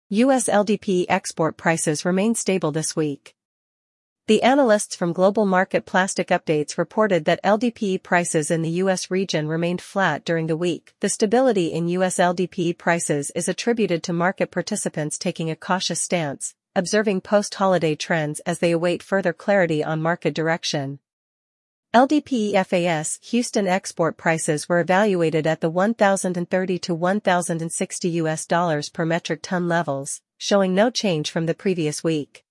U.S. LDPE export prices remain stable this week. The analysts from Global Market Plastic Updates reported that LDPE prices in the U.S. region remained flat during the week. The stability in U.S. LDPE prices is attributed to market participants taking a cautious stance, observing post-holiday trends as they await further clarity on market direction. LDPE FAS Houston export prices were evaluated at the $1,030 to $1,060 per metric ton levels, showing no change from the previous week.